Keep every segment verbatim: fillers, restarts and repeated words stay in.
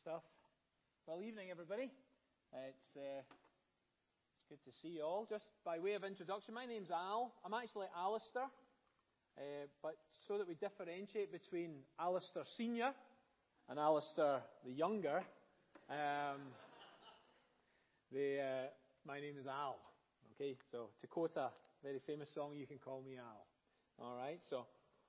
stuff. Well, evening, everybody. It's uh, it's good to see you all. Just by way of introduction, my name's Al. I'm actually Alistair, uh, but so that we differentiate between Alistair Senior and Alistair the Younger, um, the uh, my name is Al. Okay, so to quote a very famous song, you can call me Al. All right, so.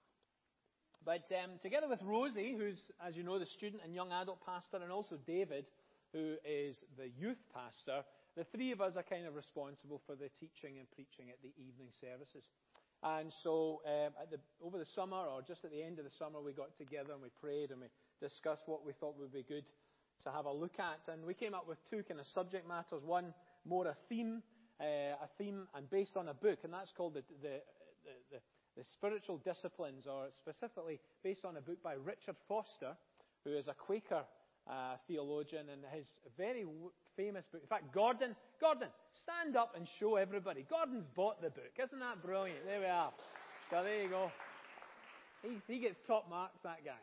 But um, together with Rosie, who's, as you know, the student and young adult pastor, and also David, who is the youth pastor, the three of us are kind of responsible for the teaching and preaching at the evening services. And so um, at the, over the summer, or just at the end of the summer, we got together and we prayed and we discussed what we thought would be good to have a look at. And we came up with two kind of subject matters. One, more a theme, uh, a theme and based on a book, and that's called the the the, the The Spiritual Disciplines, or specifically based on a book by Richard Foster, who is a Quaker uh, theologian, and his very w- famous book. In fact, Gordon, Gordon, stand up and show everybody. Gordon's bought the book. Isn't that brilliant? There we are. So there you go. He's, he gets top marks, that guy.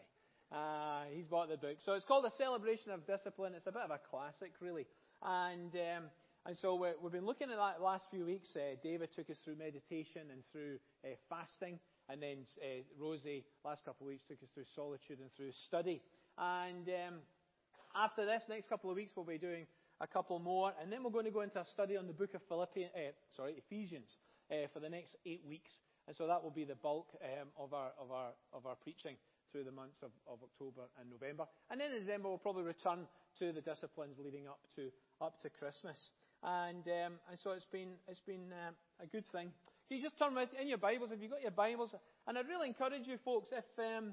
Uh, he's bought the book. So it's called The Celebration of Discipline. It's a bit of a classic, really. And... Um, And so we're, we've been looking at that the last few weeks. Uh, David took us through meditation and through uh, fasting. And then uh, Rosie, last couple of weeks, took us through solitude and through study. And um, after this, next couple of weeks, we'll be doing a couple more. And then we're going to go into a study on the book of Philippians, uh, sorry, Ephesians uh, for the next eight weeks. And so that will be the bulk um, of our of our of our preaching through the months of, of October and November. And then in December, we'll probably return to the disciplines leading up to up to Christmas. And um, and so it's been it's been uh, a good thing. Can you just turn with in your Bibles? Have you got your Bibles? And I'd really encourage you, folks, if um,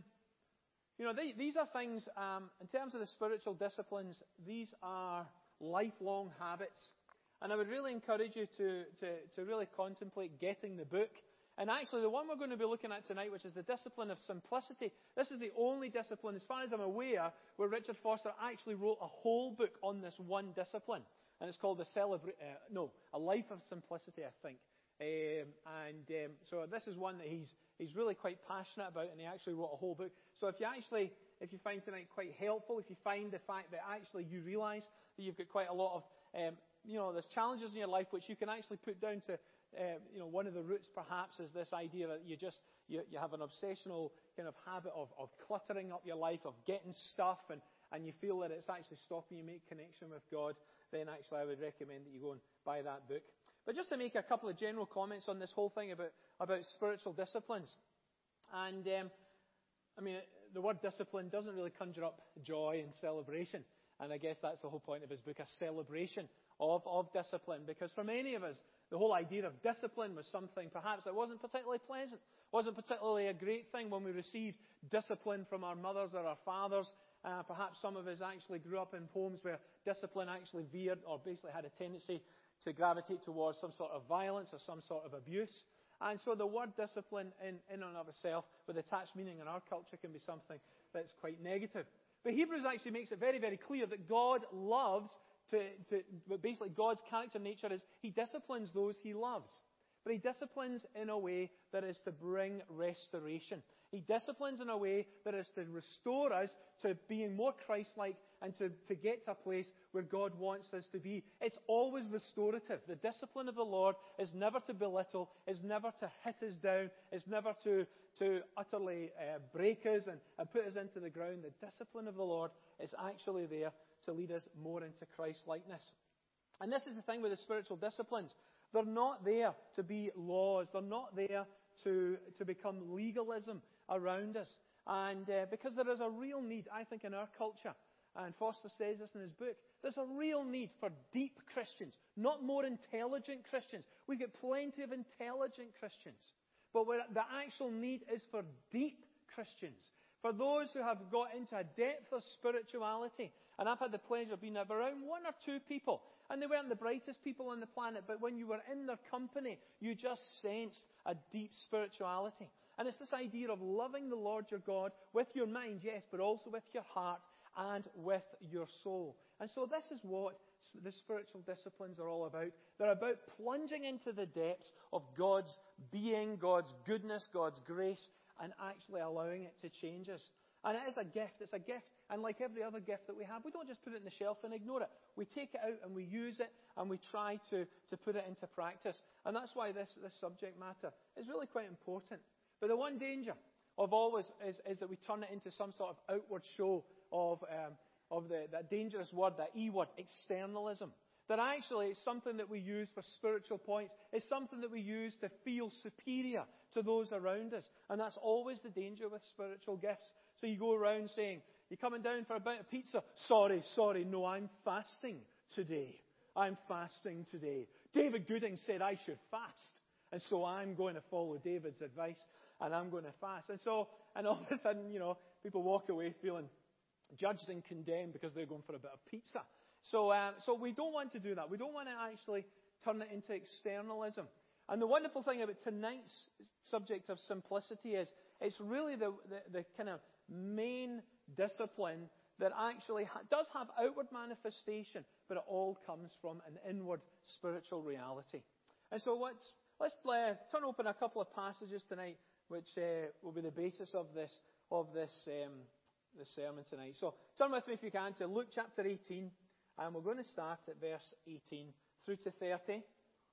you know they, these are things um, in terms of the spiritual disciplines. These are lifelong habits, and I would really encourage you to to to really contemplate getting the book. And actually, the one we're going to be looking at tonight, which is the discipline of simplicity. This is the only discipline, as far as I'm aware, where Richard Foster actually wrote a whole book on this one discipline. And it's called the Celebra- uh, no, A Life of Simplicity, I think. Um, and um, so this is one that he's he's really quite passionate about, and he actually wrote a whole book. So if you actually, if you find tonight quite helpful, if you find the fact that actually you realise that you've got quite a lot of, um, you know, there's challenges in your life which you can actually put down to, um, you know, one of the roots perhaps is this idea that you just, you, you have an obsessional kind of habit of, of cluttering up your life, of getting stuff, and and you feel that it's actually stopping you make connection with God, then actually I would recommend that you go and buy that book. But just to make a couple of general comments on this whole thing about, about spiritual disciplines. And, um, I mean, the word discipline doesn't really conjure up joy and celebration. And I guess that's the whole point of his book, a celebration of, of discipline. Because for many of us, the whole idea of discipline was something perhaps that wasn't particularly pleasant, wasn't particularly a great thing when we received discipline from our mothers or our fathers. Uh, perhaps some of us actually grew up in homes where discipline actually veered or basically had a tendency to gravitate towards some sort of violence or some sort of abuse. And so the word discipline in, in and of itself, with attached meaning in our culture, can be something that's quite negative. But Hebrews actually makes it very, very clear that God loves to, to but basically God's character nature is He disciplines those He loves. But He disciplines in a way that is to bring restoration. He disciplines in a way that is to restore us to being more Christ-like and to, to get to a place where God wants us to be. It's always restorative. The discipline of the Lord is never to belittle, is never to hit us down, is never to, to utterly uh, break us and, and put us into the ground. The discipline of the Lord is actually there to lead us more into Christ-likeness. And this is the thing with the spiritual disciplines. They're not there to be laws. They're not there to, to become legalism around us. And uh, because there is a real need, I think, in our culture, and Foster says this in his book, there's a real need for deep Christians, not more intelligent Christians. We've got plenty of intelligent Christians. But where the actual need is for deep Christians, for those who have got into a depth of spirituality. And I've had the pleasure of being around one or two people, and they weren't the brightest people on the planet, but when you were in their company, you just sensed a deep spirituality. And it's this idea of loving the Lord your God with your mind, yes, but also with your heart and with your soul. And so this is what the spiritual disciplines are all about. They're about plunging into the depths of God's being, God's goodness, God's grace, and actually allowing it to change us. And it is a gift. It's a gift. And like every other gift that we have, we don't just put it on the shelf and ignore it. We take it out and we use it and we try to, to put it into practice. And that's why this, this subject matter is really quite important. But the one danger of always is, is that we turn it into some sort of outward show of, um, of the, that dangerous word, that E word, externalism. That actually it's something that we use for spiritual points. It's something that we use to feel superior to those around us. And that's always the danger with spiritual gifts. So you go around saying, you're coming down for a bite of pizza. Sorry, sorry, no, I'm fasting today. I'm fasting today. David Gooding said I should fast. And so I'm going to follow David's advice and I'm going to fast. And so, and all of a sudden, you know, people walk away feeling judged and condemned because they're going for a bit of pizza. So, uh, so we don't want to do that. We don't want to actually turn it into externalism. And the wonderful thing about tonight's subject of simplicity is it's really the, the, the kind of main discipline that actually ha- does have outward manifestation, but it all comes from an inward spiritual reality. And so let's, let's uh, turn open a couple of passages tonight, which uh, will be the basis of this, of this, um, this sermon tonight. So turn with me if you can to Luke chapter eighteen. And we're going to start at verse eighteen through to thirty.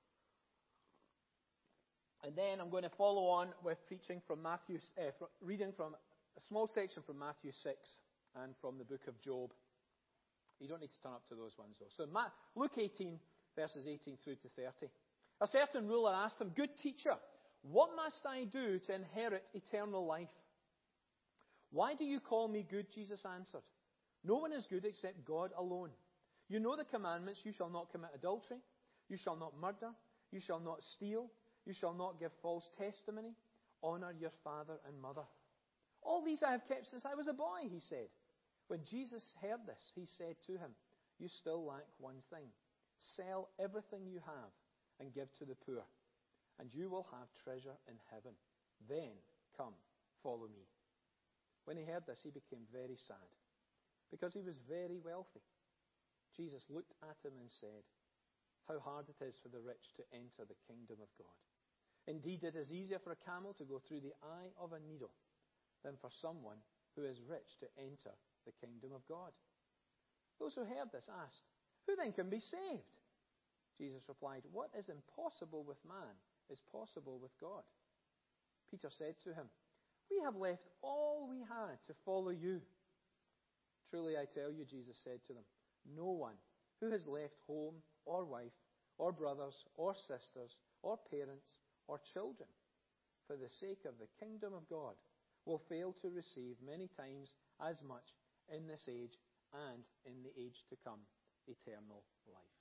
And then I'm going to follow on with preaching from Matthew, uh, from, reading from a small section from Matthew six and from the book of Job. You don't need to turn up to those ones though. So Ma- Luke eighteen, verses eighteen through to thirty. A certain ruler asked him, "Good teacher, what must I do to inherit eternal life?" "Why do you call me good?" Jesus answered. "No one is good except God alone. You know the commandments: you shall not commit adultery, you shall not murder, you shall not steal, you shall not give false testimony, honor your father and mother. All these I have kept since I was a boy," he said. When Jesus heard this, he said to him, "You still lack one thing. Sell everything you have and give to the poor, and you will have treasure in heaven. Then come, follow me." When he heard this, he became very sad, because he was very wealthy. Jesus looked at him and said, "How hard it is for the rich to enter the kingdom of God. Indeed, it is easier for a camel to go through the eye of a needle than for someone who is rich to enter the kingdom of God." Those who heard this asked, "Who then can be saved?" Jesus replied, "What is impossible with man is possible with God." Peter said to him, "We have left all we had to follow you." "Truly I tell you," Jesus said to them, "no one who has left home or wife or brothers or sisters or parents or children for the sake of the kingdom of God will fail to receive many times as much in this age and in the age to come, eternal life."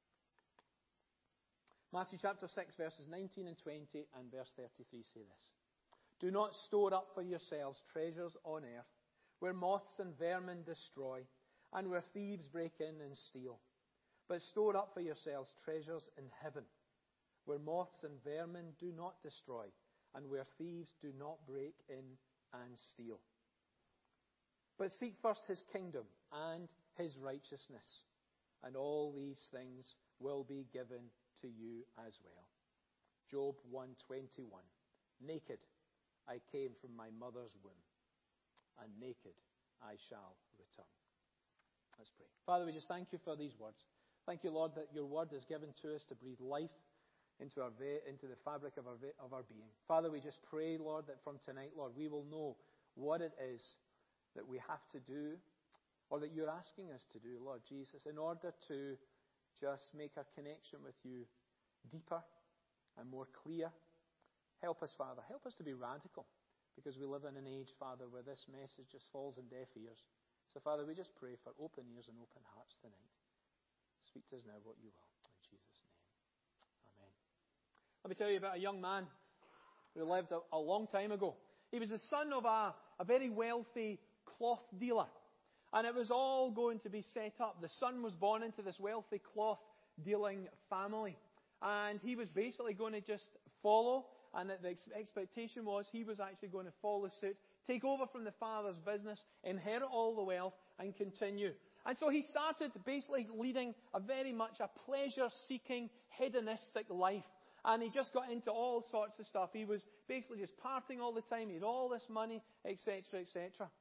Matthew chapter six, verses nineteen and twenty and verse thirty-three say this. "Do not store up for yourselves treasures on earth, where moths and vermin destroy, and where thieves break in and steal. But store up for yourselves treasures in heaven, where moths and vermin do not destroy, and where thieves do not break in and steal. But seek first his kingdom and his righteousness, and all these things will be given to you as well." Job one twenty-one. "Naked I came from my mother's womb, and naked I shall return." Let's pray. Father, we just thank you for these words. Thank you, Lord, that your word is given to us to breathe life into our ve- into the fabric of our ve- of our being. Father, we just pray, Lord, that from tonight, Lord, we will know what it is that we have to do, or that you're asking us to do, Lord Jesus, in order to just make our connection with you deeper and more clear. Help us, Father. Help us to be radical, because we live in an age, Father, where this message just falls on deaf ears. So, Father, we just pray for open ears and open hearts tonight. Speak to us now what you will. In Jesus' name. Amen. Let me tell you about a young man who lived a, a long time ago. He was the son of a, a very wealthy cloth dealer. And it was all going to be set up. The son was born into this wealthy cloth dealing family. And he was basically going to just follow. And the expectation was he was actually going to follow suit, take over from the father's business, inherit all the wealth, and continue. And so he started basically leading a very much a pleasure-seeking, hedonistic life. And he just got into all sorts of stuff. He was basically just partying all the time. He had all this money, et cetera, et cetera.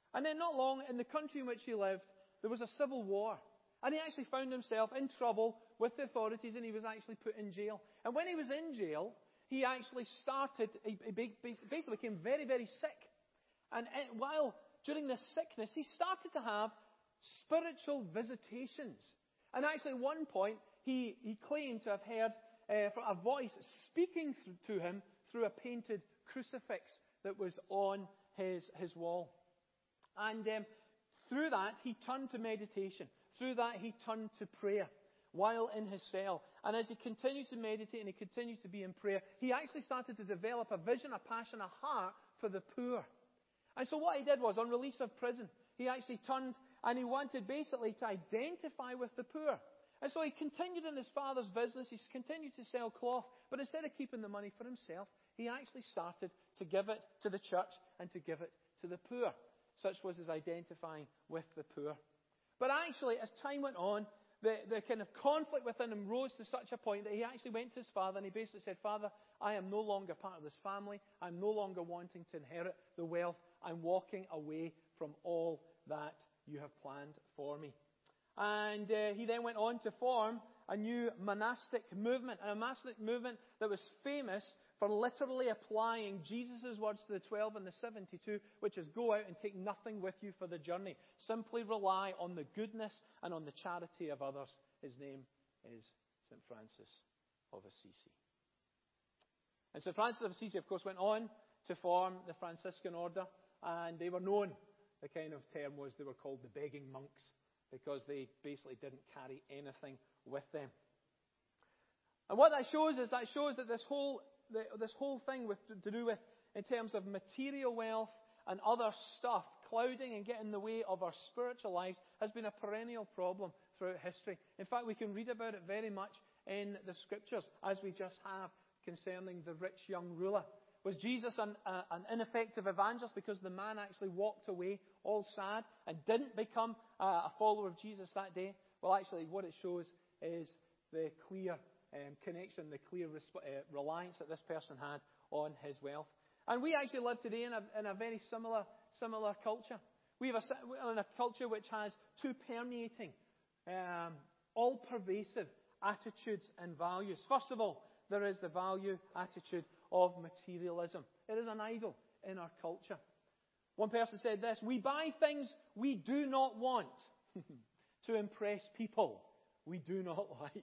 And then not long, in the country in which he lived, there was a civil war. And he actually found himself in trouble with the authorities, and he was actually put in jail. And when he was in jail, he actually started, he basically became very, very sick. And while during this sickness, he started to have spiritual visitations. And actually, at one point, he, he claimed to have heard uh, a voice speaking to him through a painted crucifix that was on his, his wall. And um, through that, he turned to meditation. Through that, he turned to prayer while in his cell. And as he continued to meditate and he continued to be in prayer, he actually started to develop a vision, a passion, a heart for the poor. And so what he did was, on release of prison, he actually turned and he wanted basically to identify with the poor. And so he continued in his father's business. He continued to sell cloth. But instead of keeping the money for himself, he actually started to give it to the church and to give it to the poor. Such was his identifying with the poor. But actually, as time went on, the, the kind of conflict within him rose to such a point that he actually went to his father and he basically said, Father, I am no longer part of this family. I'm no longer wanting to inherit the wealth. I'm walking away from all that you have planned for me. And uh, he then went on to form a new monastic movement, a monastic movement that was famous for literally applying Jesus' words to the twelve and the seventy-two, which is go out and take nothing with you for the journey. Simply rely on the goodness and on the charity of others. His name is Saint Francis of Assisi. And Saint Francis of Assisi, of course, went on to form the Franciscan order, and they were known, the kind of term was they were called the begging monks, because they basically didn't carry anything with them. And what that shows is that shows that this whole the, this whole thing with to do with in terms of material wealth and other stuff clouding and getting in the way of our spiritual lives has been a perennial problem throughout history. In fact, we can read about it very much in the Scriptures, as we just have concerning the rich young ruler. Was Jesus an, uh, an ineffective evangelist because the man actually walked away all sad and didn't become uh, a follower of Jesus that day? Well, actually, what it shows is the clear um, connection, the clear resp- uh, reliance that this person had on his wealth. And we actually live today in a, in a very similar similar culture. We have a, we're in a culture which has two permeating, um, all-pervasive attitudes and values. First of all, there is the value attitude of materialism. It is an idol in our culture. One person said this: we buy things we do not want to impress people we do not like.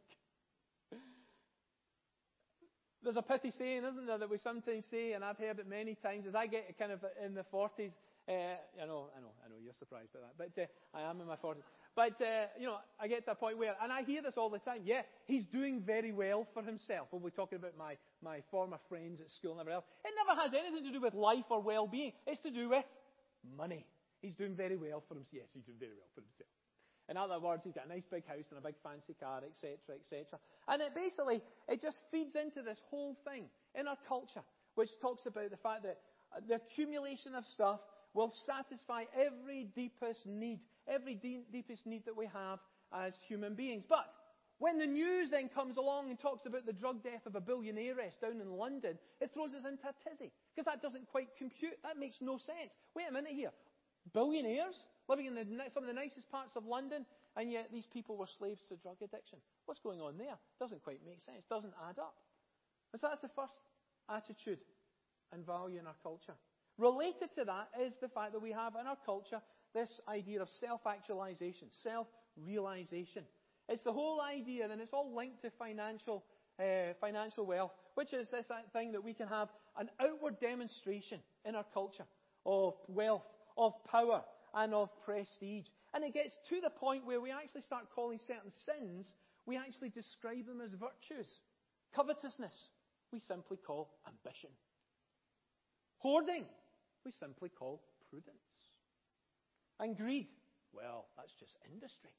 There's a pithy saying, isn't there, that we sometimes say, and I've heard it many times, as I get kind of in the forties, uh, I know, I know, I know, you're surprised by that, but uh, I am in my forties. But, uh, you know, I get to a point where, and I hear this all the time, yeah, he's doing very well for himself. We'll be talking about my, my former friends at school and everything else. It never has anything to do with life or well-being. It's to do with money. He's doing very well for himself. Yes, he's doing very well for himself. In other words, he's got a nice big house and a big fancy car, et cetera, et cetera. And it basically, it just feeds into this whole thing in our culture, which talks about the fact that the accumulation of stuff will satisfy every deepest need, every de- deepest need that we have as human beings. But when the news then comes along and talks about the drug death of a billionairess down in London, it throws us into a tizzy, because that doesn't quite compute. That makes no sense. Wait a minute here. Billionaires living in the, some of the nicest parts of London, and yet these people were slaves to drug addiction. What's going on there? Doesn't quite make sense. Doesn't add up. And so that's the first attitude and value in our culture. Related to that is the fact that we have in our culture this idea of self-actualization, self-realization. It's the whole idea, and it's all linked to financial uh, financial wealth, which is this thing that we can have an outward demonstration in our culture of wealth, of power, and of prestige. And it gets to the point where we actually start calling certain sins, we actually describe them as virtues. Covetousness, we simply call ambition. Hoarding, we simply call prudence. And greed, well, that's just industry.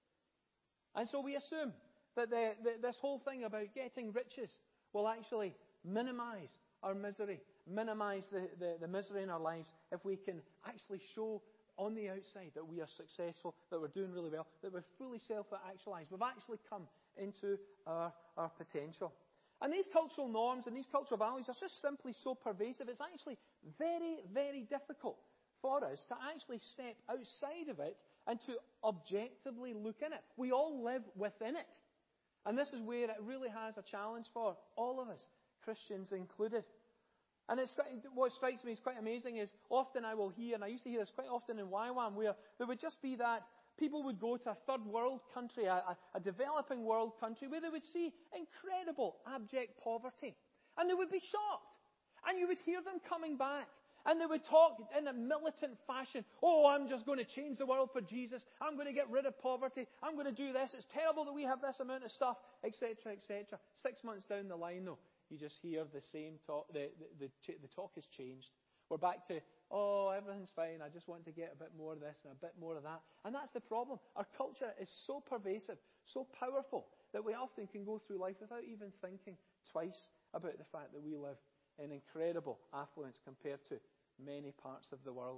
And so we assume that the, the, this whole thing about getting riches will actually minimize our misery, minimize the, the, the misery in our lives if we can actually show on the outside that we are successful, that we're doing really well, that we're fully self-actualized. We've actually come into our, our potential. And these cultural norms and these cultural values are just simply so pervasive, it's actually very, very difficult for us to actually step outside of it and to objectively look in it. We all live within it. And this is where it really has a challenge for all of us, Christians included. And it's, what strikes me as quite amazing is often I will hear, and I used to hear this quite often in Y WAM, where there would just be that people would go to a third world country, a, a developing world country, where they would see incredible abject poverty. And they would be shocked. And you would hear them coming back. And they would talk in a militant fashion. Oh, I'm just going to change the world for Jesus. I'm going to get rid of poverty. I'm going to do this. It's terrible that we have this amount of stuff, et cetera, et cetera. Six months down the line, though, you just hear the same talk. The, the, the, the talk has changed. We're back to, oh, everything's fine. I just want to get a bit more of this and a bit more of that. And that's the problem. Our culture is so pervasive, so powerful, that we often can go through life without even thinking twice about the fact that we live in incredible affluence compared to many parts of the world.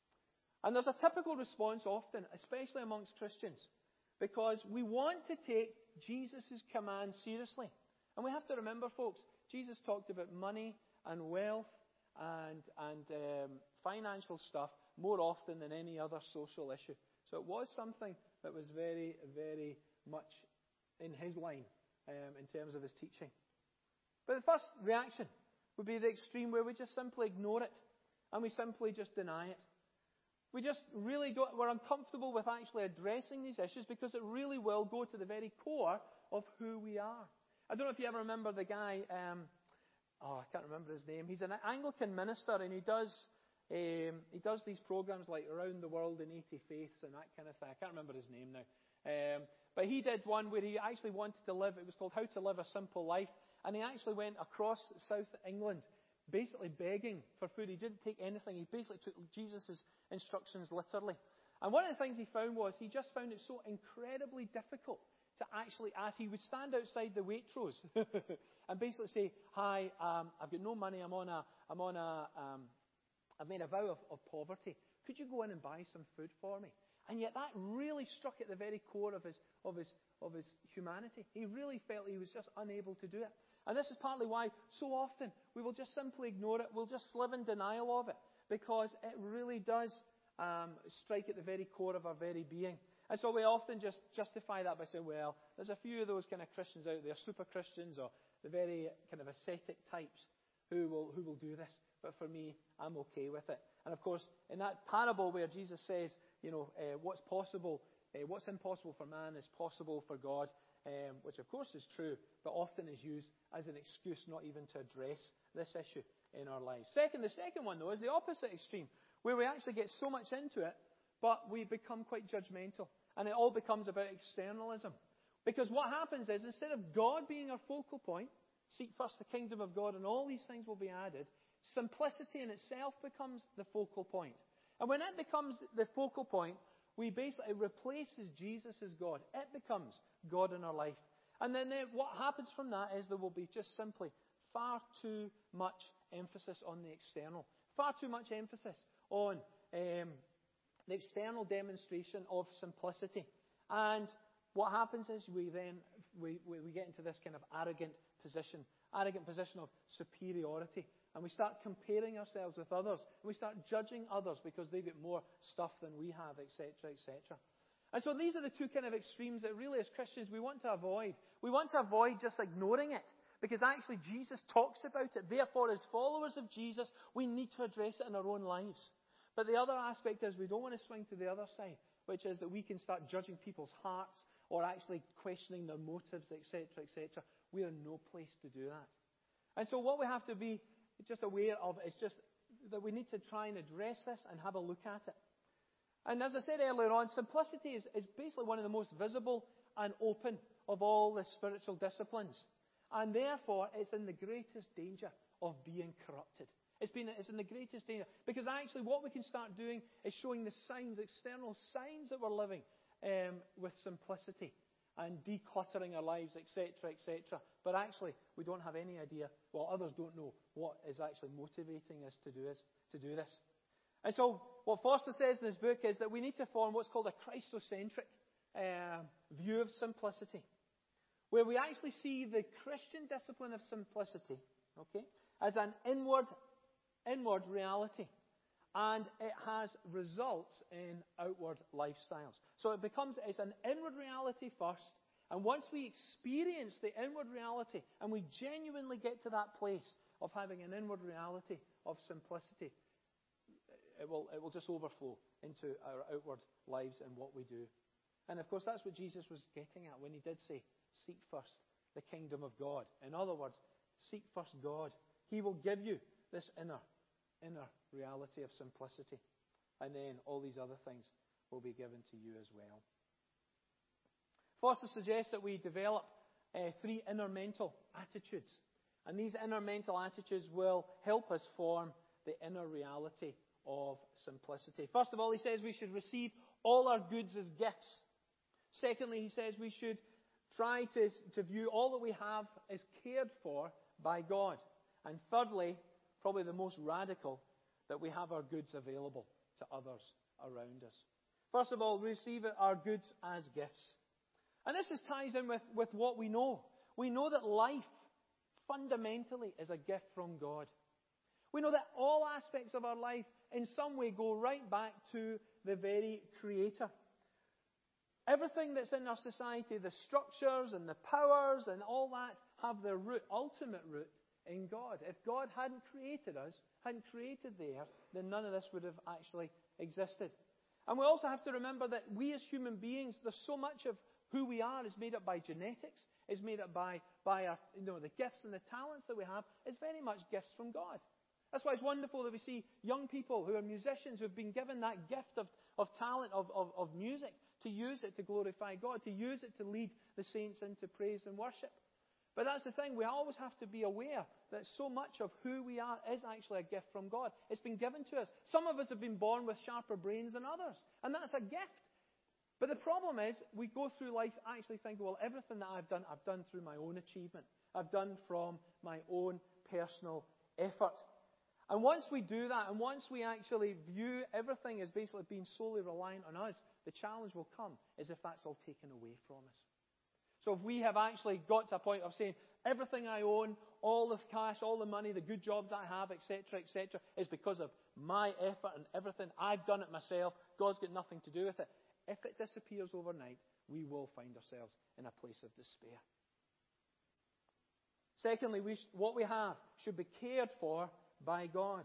And there's a typical response often, especially amongst Christians, because we want to take Jesus' command seriously. And we have to remember, folks, Jesus talked about money and wealth and, and um, financial stuff more often than any other social issue. So it was something that was very, very much in his line um, in terms of his teaching. But the first reaction would be the extreme where we just simply ignore it. And we simply just deny it. We just really don't, we're uncomfortable with actually addressing these issues because it really will go to the very core of who we are. I don't know if you ever remember the guy, um, oh, I can't remember his name. He's an Anglican minister and he does um, he does these programs like Around the World in eighty Faiths and that kind of thing. I can't remember his name now. Um, but he did one where he actually wanted to live, it was called How to Live a Simple Life. And he actually went across South England basically begging for food. He didn't take anything. He basically took Jesus' instructions literally. And one of the things he found was he just found it so incredibly difficult to actually ask. He would stand outside the Waitrose and basically say, "Hi, um, I've got no money. I'm on a, I'm on a, um, I've made a vow of, of poverty. Could you go in and buy some food for me?" And yet that really struck at the very core of his, of his, of his humanity. He really felt he was just unable to do it. And this is partly why so often we will just simply ignore it. We'll just live in denial of it because it really does um, strike at the very core of our very being. And so we often just justify that by saying, well, there's a few of those kind of Christians out there, super Christians or the very kind of ascetic types who will who will do this. But for me, I'm okay with it. And of course, in that parable where Jesus says, you know, uh, what's possible, uh, what's impossible for man is possible for God. Um, which of course is true, but often is used as an excuse not even to address this issue in our lives. Second, the second one though is the opposite extreme, where we actually get so much into it, but we become quite judgmental, and it all becomes about externalism. Because what happens is, instead of God being our focal point, seek first the kingdom of God and all these things will be added, simplicity in itself becomes the focal point. And when it becomes the focal point, we basically, it replaces Jesus as God. It becomes God in our life. And then what happens from that is there will be just simply far too much emphasis on the external. Far too much emphasis on um, the external demonstration of simplicity. And what happens is we then, we, we, we get into this kind of arrogant position. Arrogant position of superiority. And we start comparing ourselves with others. And we start judging others because they've got more stuff than we have, et cetera, et cetera. And so these are the two kind of extremes that really as Christians we want to avoid. We want to avoid just ignoring it. Because actually Jesus talks about it. Therefore, as followers of Jesus, we need to address it in our own lives. But the other aspect is we don't want to swing to the other side, which is that we can start judging people's hearts or actually questioning their motives, et cetera, et cetera. We are in no place to do that. And so what we have to be just aware of is just that we need to try and address this and have a look at it. And as I said earlier on, simplicity is, is basically one of the most visible and open of all the spiritual disciplines. And therefore, it's in the greatest danger of being corrupted. It's, been, it's in the greatest danger. Because actually what we can start doing is showing the signs, external signs that we're living um, with simplicity and decluttering our lives, et cetera, et cetera. But actually, we don't have any idea, well, others don't know what is actually motivating us to do this. To do this. And so, what Foster says in his book is that we need to form what's called a Christocentric uh, view of simplicity, where we actually see the Christian discipline of simplicity, okay, as an inward, inward reality, and it has results in outward lifestyles. So it becomes, it's an inward reality first, and once we experience the inward reality, and we genuinely get to that place of having an inward reality of simplicity, it will, it will just overflow into our outward lives and what we do. And of course, that's what Jesus was getting at when he did say, seek first the kingdom of God. In other words, seek first God. He will give you this inner, inner reality of simplicity. And then all these other things will be given to you as well. Foster suggests that we develop uh, three inner mental attitudes. And these inner mental attitudes will help us form the inner reality of simplicity. First of all, he says we should receive all our goods as gifts. Secondly, he says we should try to, to view all that we have as cared for by God. And thirdly, probably the most radical, that we have our goods available to others around us. First of all, receive our goods as gifts. And this just ties in with, with what we know. We know that life fundamentally is a gift from God. We know that all aspects of our life in some way go right back to the very Creator. Everything that's in our society, the structures and the powers and all that, have their root, ultimate root, in God. If God hadn't created us, hadn't created the earth, then none of this would have actually existed. And we also have to remember that we as human beings, there's so much of who we are is made up by genetics, is made up by, by our, you know, the gifts and the talents that we have, is very much gifts from God. That's why it's wonderful that we see young people who are musicians who have been given that gift of, of talent, of, of, of music, to use it to glorify God, to use it to lead the saints into praise and worship. But that's the thing, we always have to be aware that so much of who we are is actually a gift from God. It's been given to us. Some of us have been born with sharper brains than others, and that's a gift. But the problem is, we go through life actually thinking, well, everything that I've done, I've done through my own achievement. I've done from my own personal effort. And once we do that, and once we actually view everything as basically being solely reliant on us, the challenge will come is if that's all taken away from us. So if we have actually got to a point of saying, everything I own, all the cash, all the money, the good jobs I have, et cetera, et cetera, is because of my effort and everything, I've done it myself, God's got nothing to do with it. If it disappears overnight, we will find ourselves in a place of despair. Secondly, we sh- what we have should be cared for by God.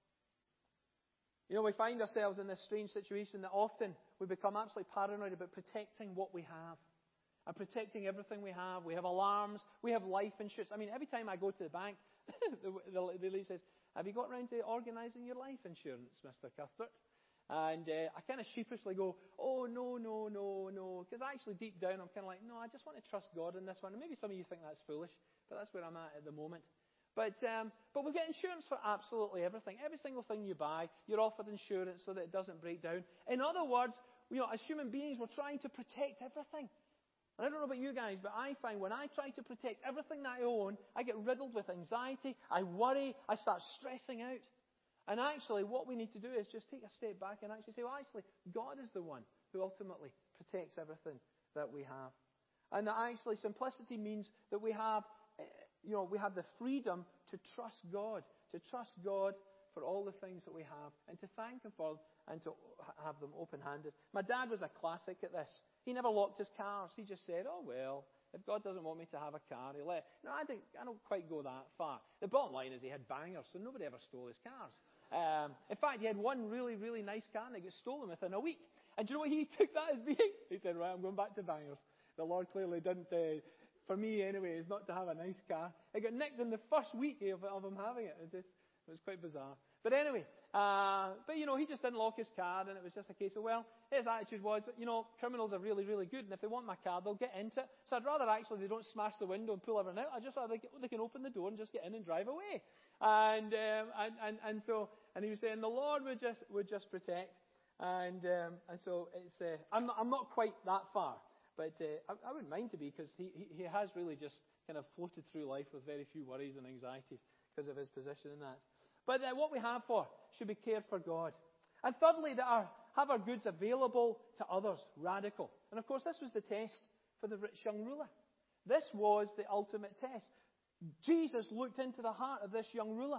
You know, we find ourselves in this strange situation that often we become absolutely paranoid about protecting what we have and protecting everything we have. We have alarms, we have life insurance. I mean, every time I go to the bank, the, the, the lady says, have you got around to organising your life insurance, Mister Cuthbert? And uh, I kind of sheepishly go, oh, no, no, no, no. Because actually deep down I'm kind of like, no, I just want to trust God in this one. And maybe some of you think that's foolish, but that's where I'm at at the moment. But um, but we get insurance for absolutely everything. Every single thing you buy, you're offered insurance so that it doesn't break down. In other words, you know, as human beings, we're trying to protect everything. And I don't know about you guys, but I find when I try to protect everything that I own, I get riddled with anxiety, I worry, I start stressing out. And actually, what we need to do is just take a step back and actually say, well, actually, God is the one who ultimately protects everything that we have. And that actually, simplicity means that we have, you know, we have the freedom to trust God, to trust God for all the things that we have, and to thank Him for them, and to have them open-handed. My dad was a classic at this. He never locked his cars. He just said, oh, well, if God doesn't want me to have a car, he'll let. No, I, think, I don't quite go that far. The bottom line is he had bangers, so nobody ever stole his cars. Um, in fact, he had one really, really nice car, and it got stolen within a week. And do you know what he took that as being? He said, right, I'm going back to bangers. The Lord clearly didn't, uh, for me anyway, is not to have a nice car. It got nicked in the first week of, of him having it. It, just, it was quite bizarre. But anyway, uh, but you know, he just didn't lock his car, and it was just a case of, well, his attitude was, you know, criminals are really, really good, and if they want my car, they'll get into it. So I'd rather actually they don't smash the window and pull everything out. I'd just rather they, they can open the door and just get in and drive away. And um, and, and and so, and he was saying the Lord would just would just protect, and um, and so it's uh, I'm not I'm not quite that far, but uh, I, I wouldn't mind to be, because he, he he has really just kind of floated through life with very few worries and anxieties because of his position in that. But uh, what we have for should be cared for God. And thirdly, that our, have our goods available to others, radical. And of course, this was the test for the rich young ruler. This was the ultimate test. Jesus looked into the heart of this young ruler.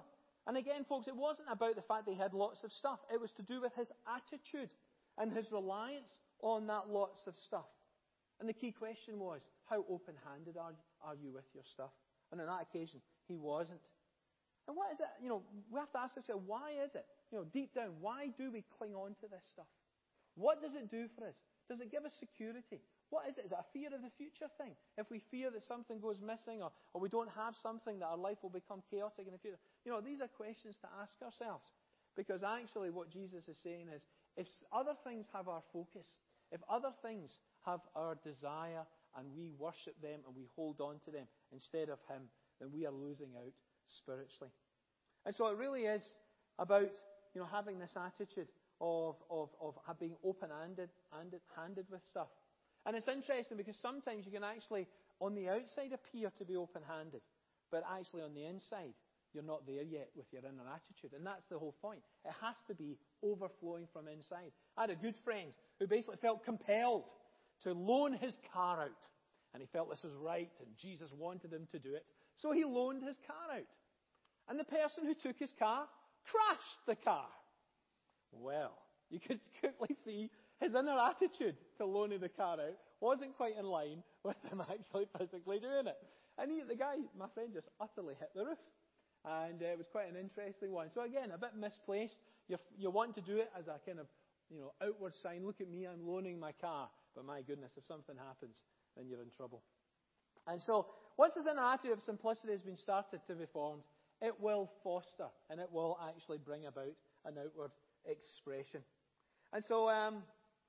And again, folks, it wasn't about the fact that he had lots of stuff. It was to do with his attitude and his reliance on that lots of stuff. And the key question was, how open-handed are, are you with your stuff? And on that occasion, he wasn't. And what is it? You know, we have to ask ourselves, why is it? You know, deep down, why do we cling on to this stuff? What does it do for us? Does it give us security? What is it? Is it a fear of the future thing? If we fear that something goes missing or, or we don't have something, that our life will become chaotic in the future? You know, these are questions to ask ourselves. Because actually what Jesus is saying is, if other things have our focus, if other things have our desire and we worship them and we hold on to them instead of Him, then we are losing out spiritually. And so it really is about, you know, having this attitude of, of, of being open-handed handed, handed with stuff. And it's interesting because sometimes you can actually, on the outside, appear to be open-handed, but actually on the inside, you're not there yet with your inner attitude. And that's the whole point. It has to be overflowing from inside. I had a good friend who basically felt compelled to loan his car out. And he felt this was right, and Jesus wanted him to do it. So he loaned his car out. And the person who took his car crashed the car. Well, you could quickly see his inner attitude to loaning the car out wasn't quite in line with him actually physically doing it. And he, the guy, my friend, just utterly hit the roof. And uh, it was quite an interesting one. So again, a bit misplaced. You you want to do it as a kind of, you know, outward sign. Look at me, I'm loaning my car. But my goodness, if something happens, then you're in trouble. And so, once this inner attitude of simplicity has been started to be formed, it will foster and it will actually bring about an outward expression. And so, um,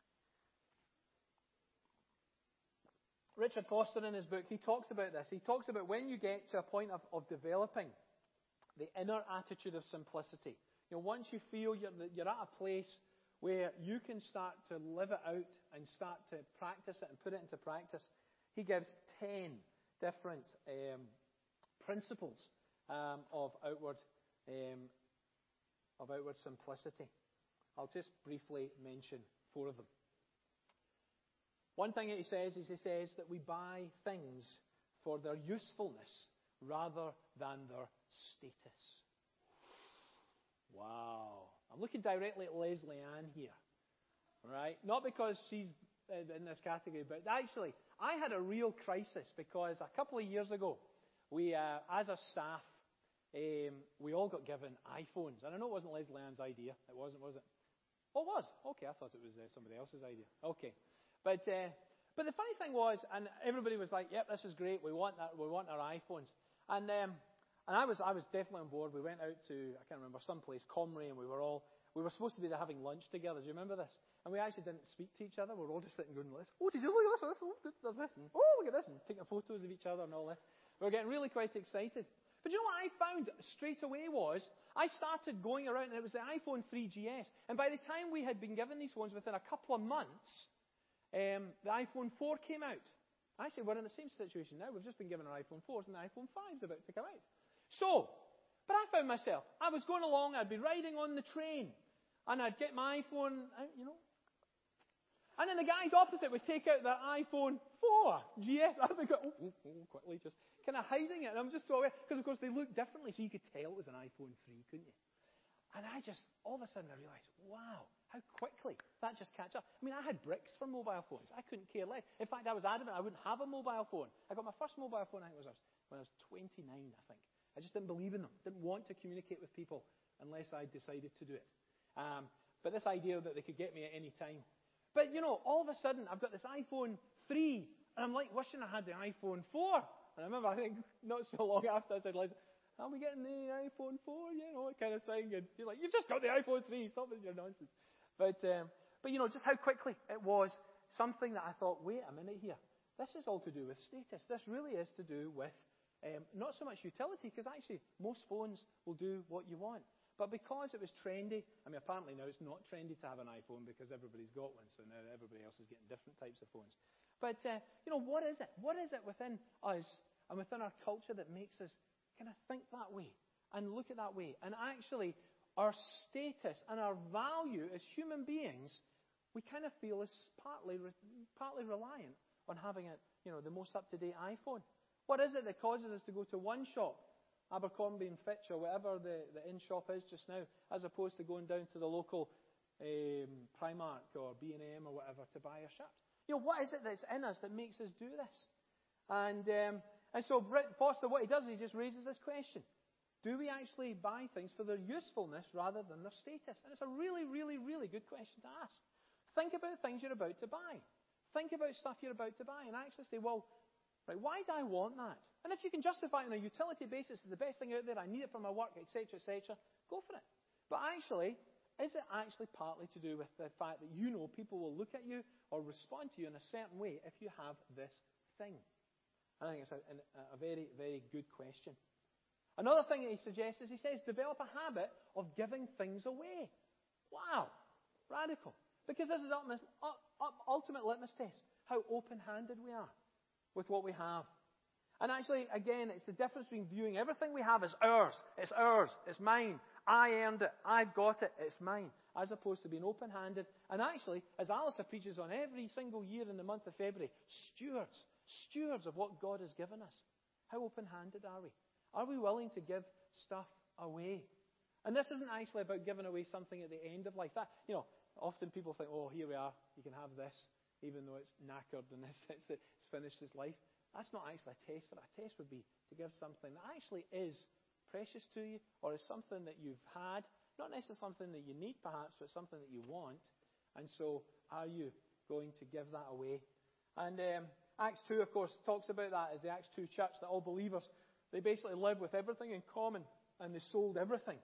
Richard Foster, in his book, he talks about this. He talks about when you get to a point of, of developing the inner attitude of simplicity. You know, once you feel you're, you're at a place where you can start to live it out and start to practice it and put it into practice, he gives ten different um, principles um, of outward um, of outward simplicity. I'll just briefly mention four of them. One thing that he says is he says that we buy things for their usefulness rather than their status. Wow. I'm looking directly at Leslie Ann here. Right? Not because she's in this category, but actually, I had a real crisis because a couple of years ago, we, uh, as a staff, um, we all got given iPhones. And I know it wasn't Leslie Ann's idea. It wasn't, was it? Oh, it was. Okay, I thought it was uh, somebody else's idea. Okay. But uh, but the funny thing was, and everybody was like, yep, this is great. We want that. We want our iPhones. And um, and I was I was definitely on board. We went out to, I can't remember, someplace, Comrie, and we were all, we were supposed to be there having lunch together. Do you remember this? And we actually didn't speak to each other. We were all just sitting going, oh, did you look at this? Oh, there's this. And, oh, look at this. And taking photos of each other and all this. We were getting really quite excited. But you know what I found straight away was, I started going around, and it was the iPhone three G S. And by the time we had been given these phones, within a couple of months, um, the iPhone four came out. Actually, we're in the same situation now. We've just been given our iPhone fours, and the iPhone five's about to come out. So, but I found myself, I was going along, I'd be riding on the train, and I'd get my iPhone out, you know. And then the guys opposite would take out their iPhone four G S. I'd be going, oh, oh, oh, quickly, just kind of hiding it. And I'm just so aware, because of course they look differently, so you could tell it was an iPhone three, couldn't you? And I just, all of a sudden I realized, wow, how quickly that just catch up. I mean, I had bricks for mobile phones. I couldn't care less. In fact, I was adamant I wouldn't have a mobile phone. I got my first mobile phone, I think, was when I was twenty-nine, I think. I just didn't believe in them. Didn't want to communicate with people unless I decided to do it. Um, but this idea that they could get me at any time. But, you know, all of a sudden, I've got this iPhone three, and I'm like wishing I had the iPhone four. And I remember, I think, not so long after, I said, like, are we getting the iPhone four? You know, that kind of thing. And you're like, you've just got the iPhone three. Stop with your nonsense. But, um, but you know, just how quickly it was something that I thought, wait a minute here. This is all to do with status. This really is to do with um, not so much utility, because actually, most phones will do what you want. But because it was trendy, I mean, apparently now it's not trendy to have an iPhone because everybody's got one, so now everybody else is getting different types of phones. But, uh, you know, what is it? What is it within us and within our culture that makes us kind of think that way and look at that way? And actually, our status and our value as human beings, we kind of feel is partly, partly reliant on having it, you know, the most up-to-date iPhone. What is it that causes us to go to one shop Abercrombie and Fitch or whatever the, the in shop is just now, as opposed to going down to the local um, Primark or B and M or whatever to buy a shirt? You know, what is it that's in us that makes us do this? And um, and so Britt Foster, what he does is he just raises this question. Do we actually buy things for their usefulness rather than their status? And it's a really, really, really good question to ask. Think about things you're about to buy. Think about stuff you're about to buy and actually say, well, right, why do I want that? And if you can justify it on a utility basis, it's the best thing out there, I need it for my work, et cetera, et cetera, go for it. But actually, is it actually partly to do with the fact that you know people will look at you or respond to you in a certain way if you have this thing? I think it's a, a very, very good question. Another thing that he suggests is he says, develop a habit of giving things away. Wow, radical. Because this is ultimate, ultimate litmus test, how open-handed we are with what we have. And actually, again, it's the difference between viewing everything we have as ours. It's ours. It's mine. I earned it. I've got it. It's mine. As opposed to being open-handed. And actually, as Alistair preaches on every single year in the month of February, stewards. Stewards of what God has given us. How open-handed are we? Are we willing to give stuff away? And this isn't actually about giving away something at the end of life. That, you know, often people think, oh, here we are. You can have this, even though it's knackered and it's, it's, it's finished its life. That's not actually a test. A test would be to give something that actually is precious to you or is something that you've had, not necessarily something that you need perhaps, but something that you want. And so are you going to give that away? And um, Acts two, of course, talks about that as the Acts two church, that all believers, they basically live with everything in common and they sold everything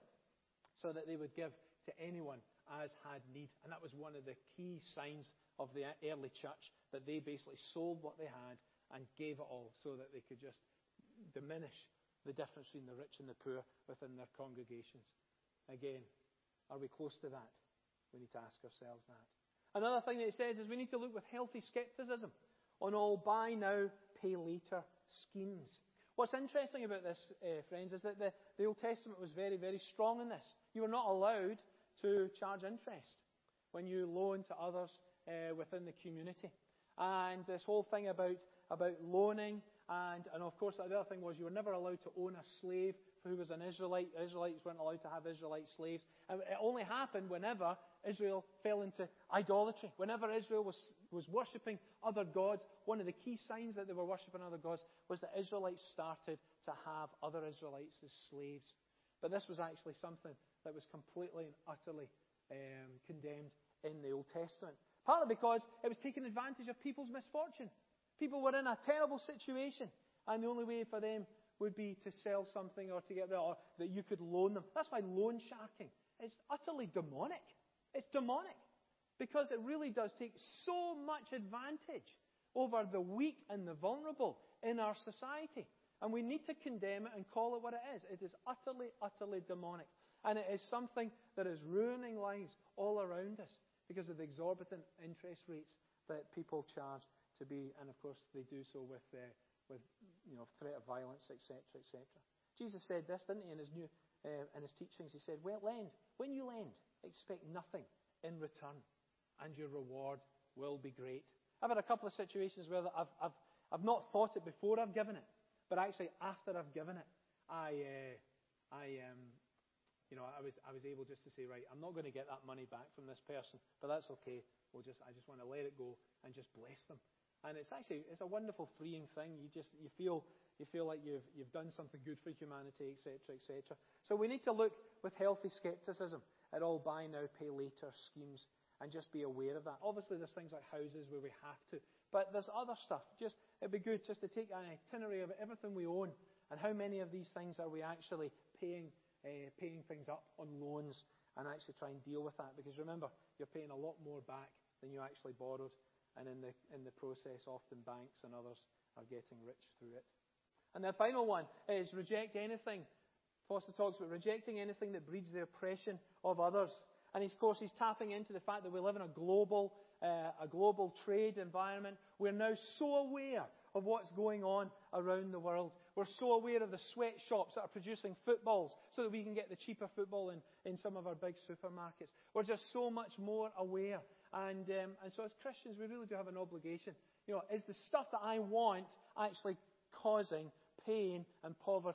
so that they would give to anyone as had need. And that was one of the key signs of the early church, that they basically sold what they had and gave it all so that they could just diminish the difference between the rich and the poor within their congregations. Again, are we close to that? We need to ask ourselves that. Another thing that it says is we need to look with healthy skepticism on all buy now, pay later schemes. What's interesting about this, uh, friends, is that the, the Old Testament was very, very strong in this. You were not allowed to charge interest when you loan to others uh, within the community. And this whole thing about, about loaning, and, and of course the other thing was you were never allowed to own a slave who was an Israelite. Israelites weren't allowed to have Israelite slaves. And it only happened whenever Israel fell into idolatry. Whenever Israel was, was worshipping other gods, one of the key signs that they were worshipping other gods was that Israelites started to have other Israelites as slaves. But this was actually something that was completely and utterly um, condemned in the Old Testament. Partly because it was taking advantage of people's misfortune. People were in a terrible situation, and the only way for them would be to sell something or to get or that you could loan them. That's why loan sharking is utterly demonic. It's demonic because it really does take so much advantage over the weak and the vulnerable in our society. And we need to condemn it and call it what it is. It is utterly, utterly demonic. And it is something that is ruining lives all around us because of the exorbitant interest rates that people charge to be, and of course they do so with, uh, with you know, threat of violence, et cetera, et cetera. Jesus said this, didn't he, in his new, uh, in his teachings? He said, "Well, lend. When you lend, expect nothing in return, and your reward will be great." I've had a couple of situations where I've, I've, I've not thought it before I've given it, but actually after I've given it, I, uh, I, um, you know, I was, I was able just to say, right, I'm not going to get that money back from this person, but that's okay. We'll just, I just want to let it go and just bless them. And it's actually, it's a wonderful, freeing thing. You just, you feel, you feel like you've, you've done something good for humanity, et cetera, et cetera. So we need to look with healthy skepticism at all buy now, pay later schemes, and just be aware of that. Obviously, there's things like houses where we have to, but there's other stuff. Just, it'd be good just to take an itinerary of everything we own and how many of these things are we actually paying, uh, paying things up on loans, and actually try and deal with that. Because remember, you're paying a lot more back than you actually borrowed. And in the in the process, often banks and others are getting rich through it. And the final one is reject anything. Foster talks about rejecting anything that breeds the oppression of others. And of course, he's tapping into the fact that we live in a global, uh, a global trade environment. We're now so aware of what's going on around the world. We're so aware of the sweatshops that are producing footballs so that we can get the cheaper football in, in some of our big supermarkets. We're just so much more aware. And um, and so as Christians, we really do have an obligation. You know, is the stuff that I want actually causing pain and poverty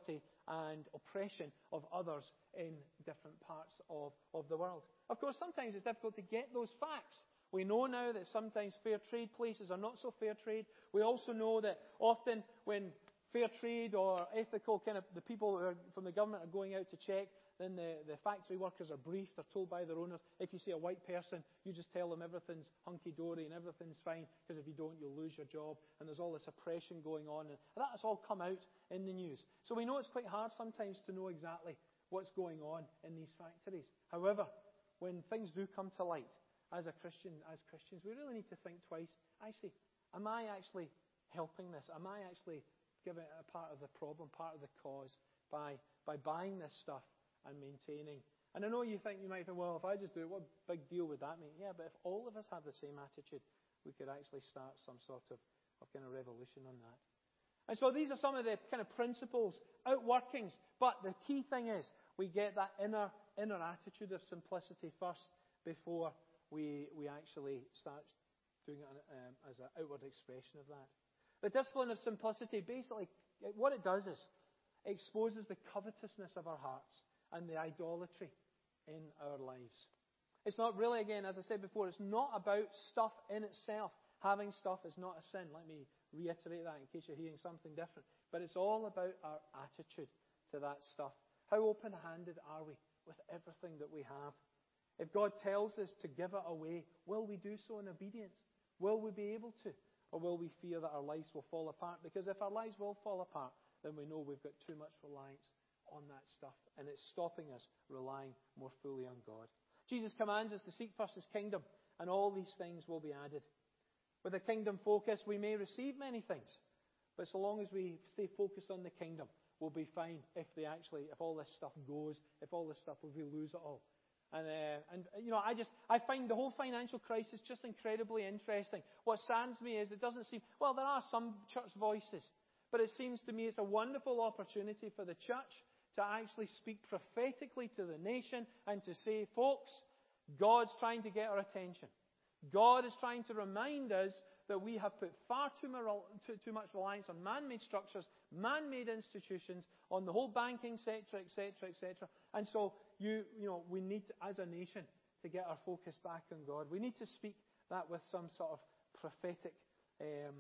and oppression of others in different parts of, of the world. Of course, sometimes it's difficult to get those facts. We know now that sometimes fair trade places are not so fair trade. We also know that often when fair trade or ethical kind of the people who are from the government are going out to check, then the, the factory workers are briefed, are told by their owners, if you see a white person, you just tell them everything's hunky-dory and everything's fine, because if you don't, you'll lose your job. And there's all this oppression going on. And that's all come out in the news. So we know it's quite hard sometimes to know exactly what's going on in these factories. However, when things do come to light, as a Christian, as Christians, we really need to think twice. Actually, am I actually helping this? Am I actually giving it a part of the problem, part of the cause, by, by buying this stuff and maintaining? And I know you think, you might think, well, if I just do it, what big deal would that make? Yeah, but if all of us have the same attitude, we could actually start some sort of, of kind of revolution on that. And so these are some of the kind of principles, outworkings. But the key thing is, we get that inner inner attitude of simplicity first before we we actually start doing it um, as an outward expression of that. The discipline of simplicity, basically, what it does is it exposes the covetousness of our hearts and the idolatry in our lives. It's not really, again, as I said before, it's not about stuff in itself. Having stuff is not a sin. Let me reiterate that in case you're hearing something different. But it's all about our attitude to that stuff. How open-handed are we with everything that we have? If God tells us to give it away, will we do so in obedience? Will we be able to? Or will we fear that our lives will fall apart? Because if our lives will fall apart, then we know we've got too much reliance on that stuff. And it's stopping us relying more fully on God. Jesus commands us to seek first His kingdom, and all these things will be added. With a kingdom focus, we may receive many things. But so long as we stay focused on the kingdom, we'll be fine if they actually, if all this stuff goes, if all this stuff, if we lose it all. And, uh, and you know, I just, I find the whole financial crisis just incredibly interesting. What saddens me is it doesn't seem, well, there are some church voices, but it seems to me it's a wonderful opportunity for the church to actually speak prophetically to the nation and to say, folks, God's trying to get our attention. God is trying to remind us that we have put far too, too, too much reliance on man-made structures, man-made institutions, on the whole banking sector, et cetera, et cetera. And so, you, you know, we need, to, as a nation, to get our focus back on God. We need to speak that with some sort of prophetic, um,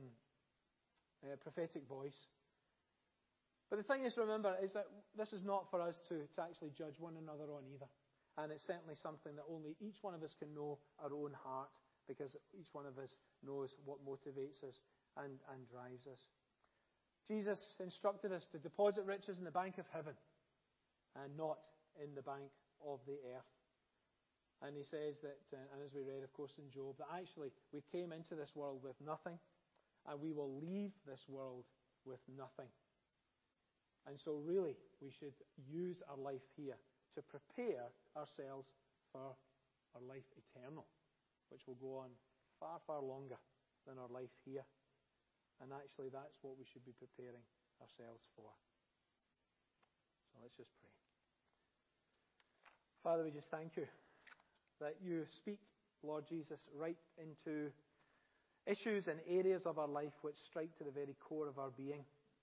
uh, prophetic voice. But the thing is, remember, is that this is not for us to, to actually judge one another on either. And it's certainly something that only each one of us can know our own heart, because each one of us knows what motivates us and, and drives us. Jesus instructed us to deposit riches in the bank of heaven and not in the bank of the earth. And he says that, uh, and as we read, of course, in Job, that actually we came into this world with nothing, and we will leave this world with nothing. And so really, we should use our life here to prepare ourselves for our life eternal, which will go on far, far longer than our life here. And actually, that's what we should be preparing ourselves for. So let's just pray. Father, we just thank you that you speak, Lord Jesus, right into issues and areas of our life which strike to the very core of our being.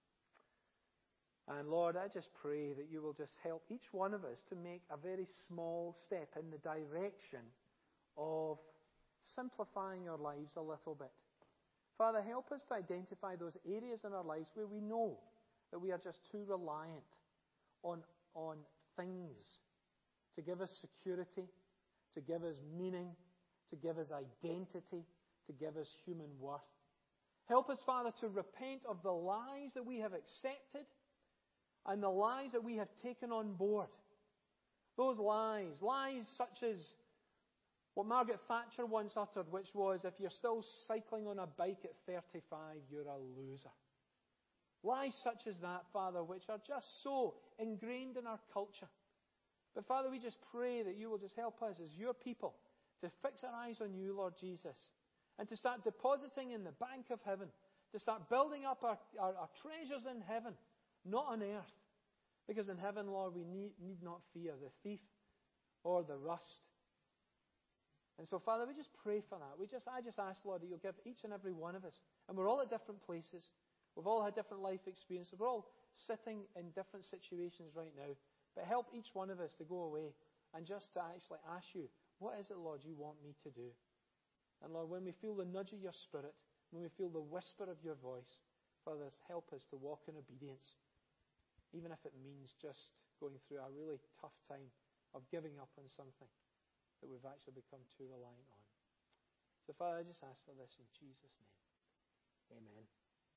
And Lord, I just pray that you will just help each one of us to make a very small step in the direction of simplifying our lives a little bit. Father, help us to identify those areas in our lives where we know that we are just too reliant on, on things to give us security, to give us meaning, to give us identity, to give us human worth. Help us, Father, to repent of the lies that we have accepted and the lies that we have taken on board. Those lies, lies such as what Margaret Thatcher once uttered, which was, if you're still cycling on a bike at thirty-five, you're a loser. Lies such as that, Father, which are just so ingrained in our culture. But Father, we just pray that you will just help us as your people to fix our eyes on you, Lord Jesus, and to start depositing in the bank of heaven, to start building up our, our, our treasures in heaven, not on earth. Because in heaven, Lord, we need, need not fear the thief or the rust. And so, Father, we just pray for that. We just, I just ask, Lord, that you'll give each and every one of us. And we're all at different places. We've all had different life experiences. We're all sitting in different situations right now, but help each one of us to go away and just to actually ask you, what is it, Lord, you want me to do? And Lord, when we feel the nudge of your Spirit, when we feel the whisper of your voice, Father, help us to walk in obedience, even if it means just going through a really tough time of giving up on something that we've actually become too reliant on. So, Father, I just ask for this in Jesus' name. Amen.